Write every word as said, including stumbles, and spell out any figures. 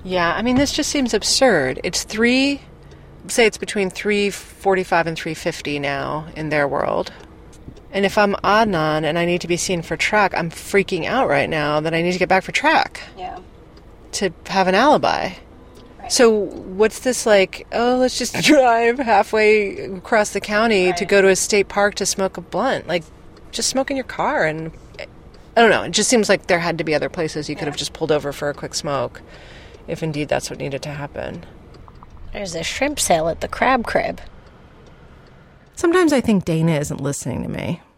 Yeah, I mean, this just seems absurd. It's three, say it's between three forty-five and three fifty now in their world. And if I'm Adnan and I need to be seen for track, I'm freaking out right now that I need to get back for track. Yeah. To have an alibi. Right. So what's this like, oh, let's just drive halfway across the county right. to go to a state park to smoke a blunt? Like, just smoke in your car and... I don't know. It just seems like there had to be other places you could yeah. have just pulled over for a quick smoke, if indeed that's what needed to happen. There's a shrimp sale at the Crab Crib. Sometimes I think Dana isn't listening to me.